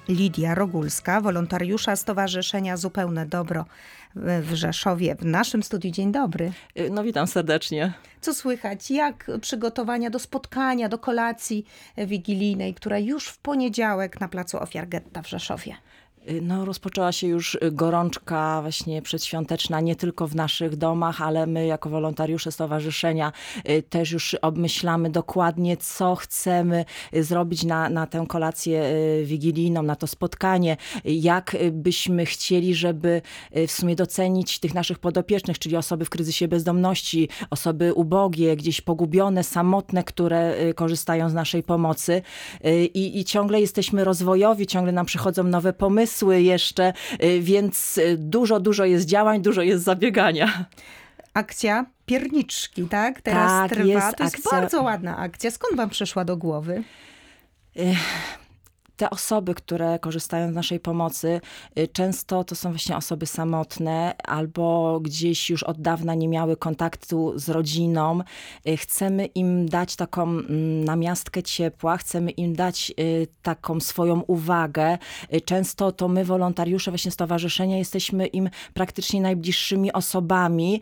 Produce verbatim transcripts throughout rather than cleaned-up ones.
Lidia Rogulska, wolontariusza Stowarzyszenia Zupełne Dobro w Rzeszowie. W naszym studiu. Dzień dobry. No witam serdecznie. Co słychać? Jak przygotowania do spotkania, do kolacji wigilijnej, która już w poniedziałek na Placu Ofiar Getta w Rzeszowie? No, rozpoczęła się już gorączka właśnie przedświąteczna, nie tylko w naszych domach, ale my jako wolontariusze stowarzyszenia też już obmyślamy dokładnie, co chcemy zrobić na, na tę kolację wigilijną, na to spotkanie. Jak byśmy chcieli, żeby w sumie docenić tych naszych podopiecznych, czyli osoby w kryzysie bezdomności, osoby ubogie, gdzieś pogubione, samotne, które korzystają z naszej pomocy. I, i ciągle jesteśmy rozwojowi, ciągle nam przychodzą nowe pomysły, jeszcze, więc dużo, dużo jest działań, dużo jest zabiegania. Akcja Pierniczki, tak? Teraz tak, trwa. Jest to jest akcja... bardzo ładna akcja. Skąd wam przyszła do głowy? Te osoby, które korzystają z naszej pomocy, często to są właśnie osoby samotne albo gdzieś już od dawna nie miały kontaktu z rodziną. Chcemy im dać taką namiastkę ciepła, chcemy im dać taką swoją uwagę. Często to my, wolontariusze właśnie stowarzyszenia, jesteśmy im praktycznie najbliższymi osobami,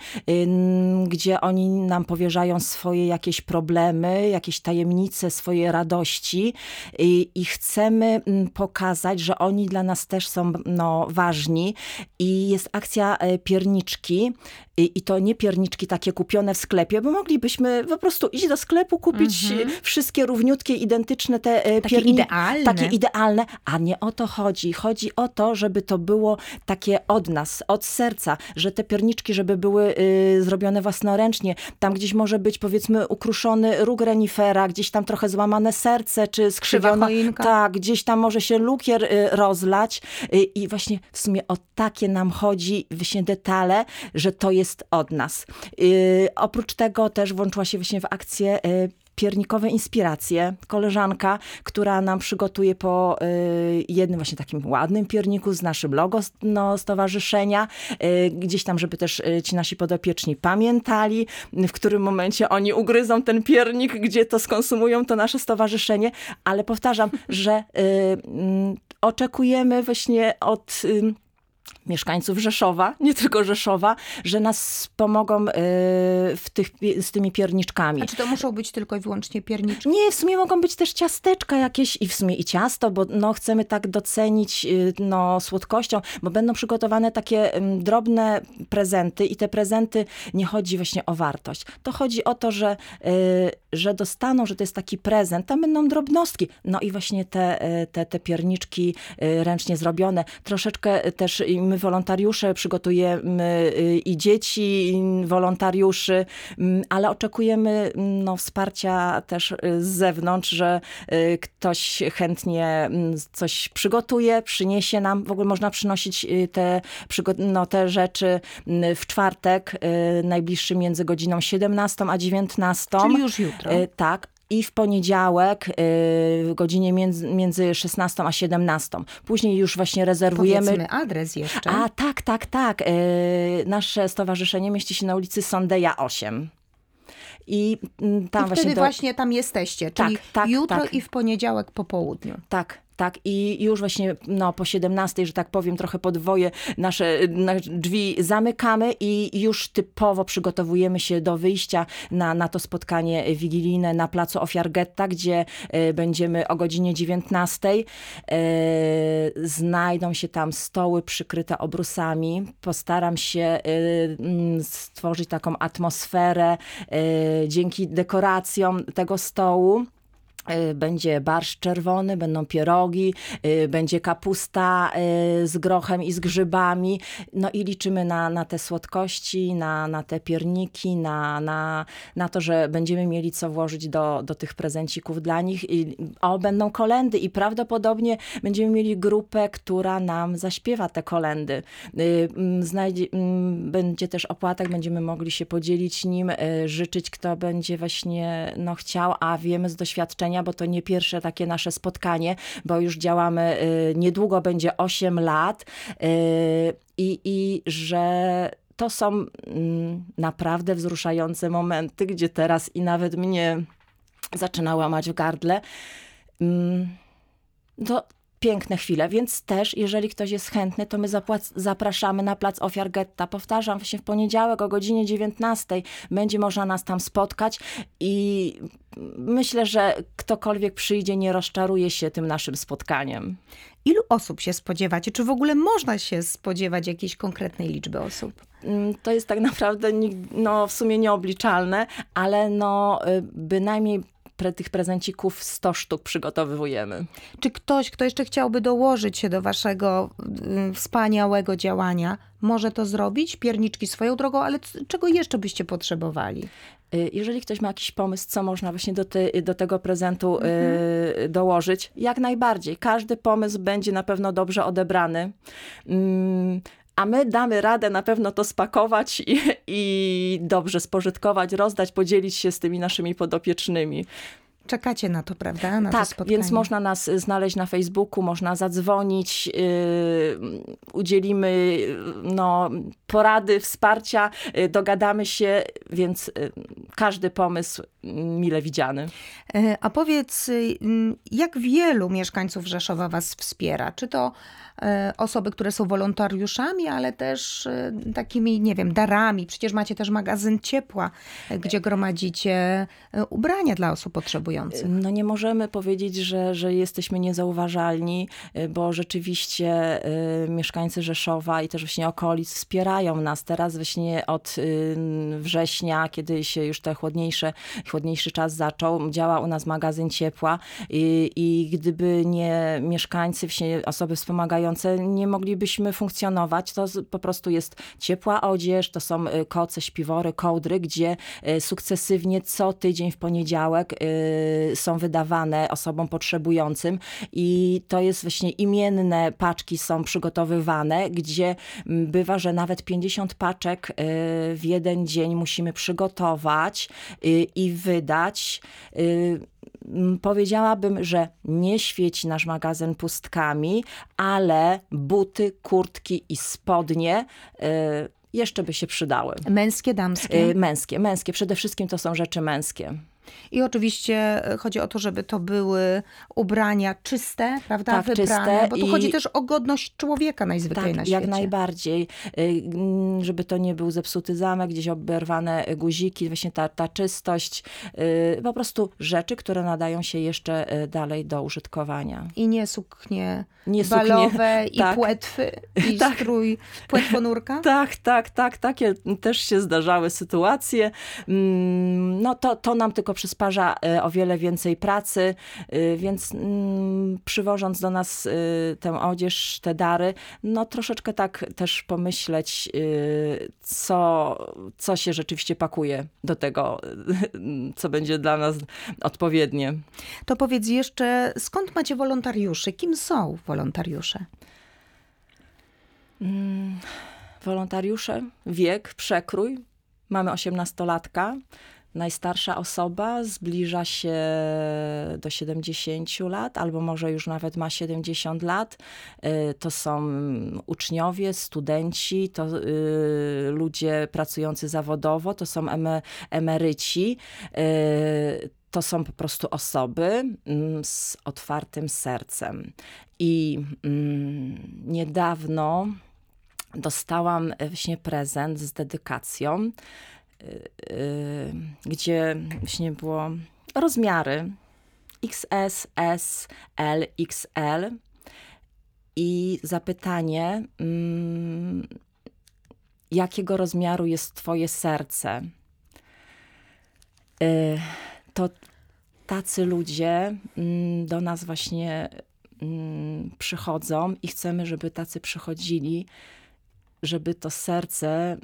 gdzie oni nam powierzają swoje jakieś problemy, jakieś tajemnice, swoje radości i, i chcemy pokazać, że oni dla nas też są no, ważni. I jest akcja Pierniczki. I, I to nie pierniczki takie kupione w sklepie, bo moglibyśmy po prostu iść do sklepu, kupić mm-hmm. wszystkie równiutkie, identyczne te takie pierniki. Idealne. Takie idealne. A nie o to chodzi. Chodzi o to, żeby to było takie od nas, od serca, że te pierniczki, żeby były y, zrobione własnoręcznie. Tam gdzieś może być, powiedzmy, ukruszony róg renifera, gdzieś tam trochę złamane serce, czy skrzywiona. Tak, gdzieś tam może się lukier y, rozlać. Y, I właśnie w sumie o takie nam chodzi, właśnie detale, że to jest od nas. Yy, oprócz tego też włączyła się właśnie w akcję yy, piernikowe inspiracje. Koleżanka, która nam przygotuje po y, jednym właśnie takim ładnym pierniku z naszym logo no, stowarzyszenia. Y, gdzieś tam, żeby też y, ci nasi podopieczni pamiętali, w którym momencie oni ugryzą ten piernik, gdzie to skonsumują to nasze stowarzyszenie. Ale powtarzam, że y, y, oczekujemy właśnie od... Y, mieszkańców Rzeszowa, nie tylko Rzeszowa, że nas pomogą y, w tych, z tymi pierniczkami. A czy to muszą być tylko i wyłącznie pierniczki? Nie, w sumie mogą być też ciasteczka jakieś i w sumie i ciasto, bo no, chcemy tak docenić y, no, słodkością, bo będą przygotowane takie y, drobne prezenty i te prezenty nie chodzi właśnie o wartość. To chodzi o to, że, y, że dostaną, że to jest taki prezent, tam będą drobnostki. No i właśnie te, y, te, te pierniczki y, ręcznie zrobione. Troszeczkę też my wolontariusze przygotujemy i dzieci, i wolontariuszy, ale oczekujemy no, wsparcia też z zewnątrz, że ktoś chętnie coś przygotuje, przyniesie nam. W ogóle można przynosić te, no, te rzeczy w czwartek, najbliższy między godziną siedemnastą a dziewiętnastą. Czyli już jutro. Tak. I w poniedziałek y, w godzinie między, między szesnastą a siedemnastą. Później już właśnie rezerwujemy... Powiedzmy adres jeszcze. A tak, tak, tak. Y, nasze stowarzyszenie mieści się na ulicy Sondeja osiem. I tam I wtedy właśnie, do... właśnie tam jesteście, czyli tak, tak, jutro tak. i w poniedziałek po południu. Tak. Tak, i już właśnie no, po siedemnastej, że tak powiem, trochę podwoje nasze, nasze drzwi zamykamy i już typowo przygotowujemy się do wyjścia na, na to spotkanie wigilijne na Placu Ofiar Getta, gdzie y, będziemy o godzinie dziewiętnastej. Y, znajdą się tam stoły przykryte obrusami. Postaram się y, stworzyć taką atmosferę y, dzięki dekoracjom tego stołu. Będzie barszcz czerwony, będą pierogi, będzie kapusta z grochem i z grzybami. No i liczymy na, na te słodkości, na, na te pierniki, na, na, na to, że będziemy mieli co włożyć do, do tych prezencików dla nich. I, o, będą kolendy i prawdopodobnie będziemy mieli grupę, która nam zaśpiewa te kolendy. Znajdzie, będzie też opłatek, będziemy mogli się podzielić nim, życzyć, kto będzie właśnie no, chciał, a wiemy z doświadczenia, bo to nie pierwsze takie nasze spotkanie, bo już działamy, niedługo będzie osiem lat i, i że to są naprawdę wzruszające momenty, gdzie teraz i nawet mnie zaczyna łamać w gardle. To piękne chwile, więc też, jeżeli ktoś jest chętny, to my zapłac- zapraszamy na Plac Ofiar Getta. Powtarzam, właśnie w poniedziałek o godzinie dziewiętnastej będzie można nas tam spotkać i myślę, że ktokolwiek przyjdzie, nie rozczaruje się tym naszym spotkaniem. Ilu osób się spodziewacie? Czy w ogóle można się spodziewać jakiejś konkretnej liczby osób? To jest tak naprawdę no, w sumie nieobliczalne, ale no, bynajmniej pre, tych prezencików sto sztuk przygotowujemy. Czy ktoś, kto jeszcze chciałby dołożyć się do waszego y, wspaniałego działania, może to zrobić? Pierniczki swoją drogą, ale c- czego jeszcze byście potrzebowali? Jeżeli ktoś ma jakiś pomysł, co można właśnie do, te, do tego prezentu mhm. y, dołożyć, jak najbardziej. Każdy pomysł będzie na pewno dobrze odebrany. Mm, a my damy radę na pewno to spakować i, i dobrze spożytkować, rozdać, podzielić się z tymi naszymi podopiecznymi. Czekacie na to, prawda? Na tak, to spotkanie. Więc można nas znaleźć na Facebooku, można zadzwonić, yy, udzielimy no, porady, wsparcia, yy, dogadamy się, więc yy, każdy pomysł mile widziany. A powiedz, jak wielu mieszkańców Rzeszowa was wspiera? Czy to osoby, które są wolontariuszami, ale też takimi, nie wiem, darami? Przecież macie też magazyn ciepła, gdzie gromadzicie ubrania dla osób potrzebujących. No nie możemy powiedzieć, że, że jesteśmy niezauważalni, bo rzeczywiście y, mieszkańcy Rzeszowa i też właśnie okolic wspierają nas. Teraz właśnie od y, września, kiedy się już te chłodniejsze, chłodniejszy czas zaczął, działa u nas magazyn ciepła i, i gdyby nie mieszkańcy, właśnie osoby wspomagające, nie moglibyśmy funkcjonować. To po prostu jest ciepła odzież, to są koce, śpiwory, kołdry, gdzie sukcesywnie co tydzień w poniedziałek y, są wydawane osobom potrzebującym i to jest właśnie imienne paczki są przygotowywane, gdzie bywa, że nawet pięćdziesiąt paczek y, w jeden dzień musimy przygotować y, i wydać. Y, Powiedziałabym, że nie świeci nasz magazyn pustkami, ale buty, kurtki i spodnie y, jeszcze by się przydały. Męskie, damskie? Y, męskie, męskie. Przede wszystkim to są rzeczy męskie. I oczywiście chodzi o to, żeby to były ubrania czyste, prawda? Tak, wybrane, czyste. Bo tu i... chodzi też o godność człowieka najzwyczajniej tak, na świecie. jak najbardziej. Żeby to nie był zepsuty zamek, gdzieś oberwane guziki, właśnie ta, ta czystość. Po prostu rzeczy, które nadają się jeszcze dalej do użytkowania. I nie suknie nie balowe suknie, i tak. płetwy i tak. strój płetwonurka? Tak, tak, tak. Takie też się zdarzały sytuacje. No to, to nam tylko przysparza o wiele więcej pracy, więc przywożąc do nas tę odzież, te dary, no troszeczkę tak też pomyśleć, co, co się rzeczywiście pakuje do tego, co będzie dla nas odpowiednie. To powiedz jeszcze, skąd macie wolontariuszy? Kim są wolontariusze? Hmm, wolontariusze, wiek, przekrój. Mamy osiemnastolatka. Najstarsza osoba zbliża się do siedemdziesięciu lat, albo może już nawet ma siedemdziesiąt lat. To są uczniowie, studenci, to ludzie pracujący zawodowo, to są emeryci. To są po prostu osoby z otwartym sercem. I niedawno dostałam właśnie prezent z dedykacją, gdzie właśnie było rozmiary X S, S, L, X L i zapytanie, jakiego rozmiaru jest twoje serce. To tacy ludzie do nas właśnie przychodzą i chcemy, żeby tacy przychodzili, żeby to serce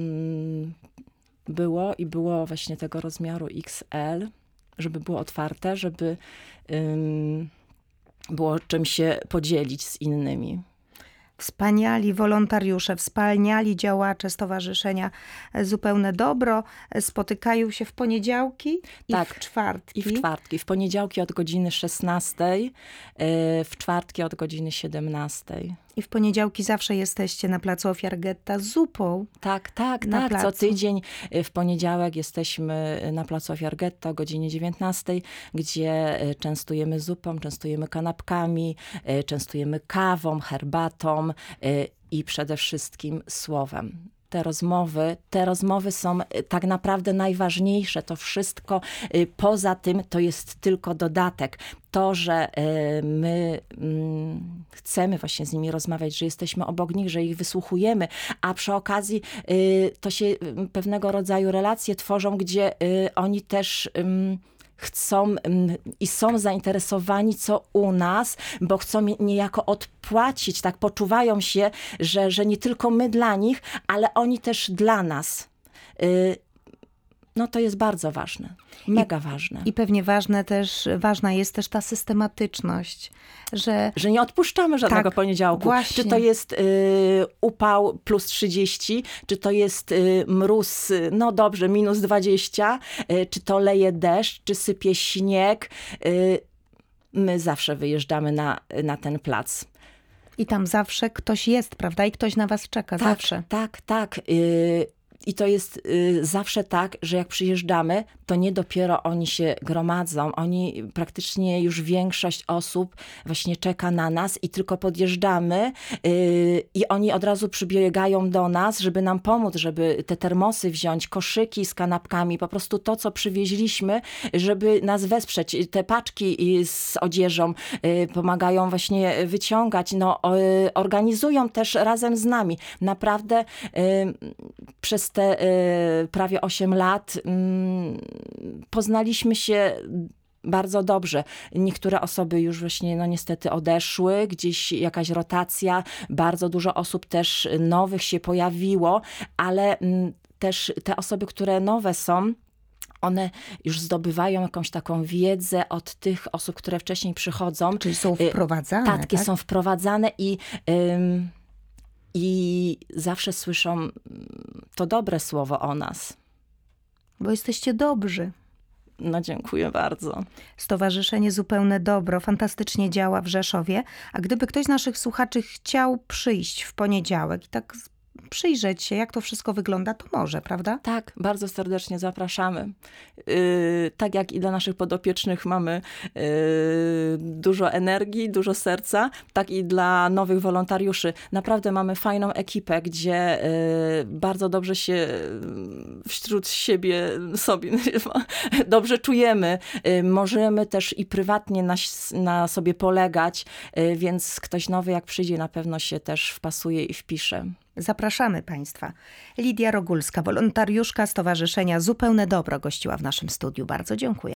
było i było właśnie tego rozmiaru X L, żeby było otwarte, żeby um, było czym się podzielić z innymi. Wspaniali wolontariusze, wspaniali działacze Stowarzyszenia Zupełne Dobro spotykają się w poniedziałki i tak, w czwartki. I w czwartki. W poniedziałki od godziny szesnastej, w czwartki od godziny siedemnastej. I w poniedziałki zawsze jesteście na placu Ofiar Getta z zupą. Tak, tak, Na tak. Co placu. tydzień y, w poniedziałek jesteśmy na placu Ofiar Getta o godzinie dziewiętnastej, gdzie y, częstujemy zupą, częstujemy kanapkami, y, częstujemy kawą, herbatą y, i przede wszystkim słowem. Te rozmowy, te rozmowy są y, tak naprawdę najważniejsze. To wszystko y, poza tym to jest tylko dodatek. To, że y, my mm, chcemy właśnie z nimi rozmawiać, że jesteśmy obok nich, że ich wysłuchujemy, a przy okazji y, to się y, pewnego rodzaju relacje tworzą, gdzie y, oni też ym, chcą ym, i są zainteresowani, co u nas, bo chcą mi- niejako odpłacić, tak poczuwają się, że, że nie tylko my dla nich, ale oni też dla nas. Y, no to jest bardzo ważne, mega ważne. I pewnie ważne też, ważna jest też ta systematyczność, że Że nie odpuszczamy żadnego Tak, poniedziałku. właśnie. Czy to jest y, upał plus trzydzieści, czy to jest y, mróz, y, no dobrze, minus dwadzieścia, y, czy to leje deszcz, czy sypie śnieg. Y, my zawsze wyjeżdżamy na, na ten plac. i tam zawsze ktoś jest, prawda? I ktoś na was czeka, Tak, zawsze. tak, tak. Y, I to jest y, zawsze tak, że jak przyjeżdżamy, to nie dopiero oni się gromadzą. Oni, praktycznie już większość osób właśnie czeka na nas i tylko podjeżdżamy y, i oni od razu przybiegają do nas, żeby nam pomóc, żeby te termosy wziąć, koszyki z kanapkami, po prostu to, co przywieźliśmy, żeby nas wesprzeć. Te paczki y, z odzieżą y, pomagają właśnie wyciągać, no, o, y, organizują też razem z nami. Naprawdę y, przez te y, prawie osiem lat y, poznaliśmy się bardzo dobrze. Niektóre osoby już właśnie, no niestety odeszły, gdzieś jakaś rotacja, bardzo dużo osób też nowych się pojawiło, ale mm, też te osoby, które nowe są, one już zdobywają jakąś taką wiedzę od tych osób, które wcześniej przychodzą. Czyli są Y, wprowadzane, Tatki tak? są wprowadzane i, ym, i zawsze słyszą mm, to dobre słowo o nas. Bo jesteście dobrzy. No dziękuję bardzo. Stowarzyszenie Zupełne Dobro fantastycznie działa w Rzeszowie, a gdyby ktoś z naszych słuchaczy chciał przyjść w poniedziałek i tak z- przyjrzeć się, jak to wszystko wygląda, to może, prawda? Tak, bardzo serdecznie zapraszamy. Yy, tak jak i dla naszych podopiecznych mamy yy, dużo energii, dużo serca, tak i dla nowych wolontariuszy. Naprawdę mamy fajną ekipę, gdzie yy, bardzo dobrze się yy, wśród siebie sobie dobrze czujemy. Yy, możemy też i prywatnie na, na sobie polegać, yy, więc ktoś nowy jak przyjdzie, na pewno się też wpasuje i wpisze. Zapraszamy Państwa. Lidia Rogulska, wolontariuszka Stowarzyszenia Zupełne Dobro, gościła w naszym studiu. Bardzo dziękuję.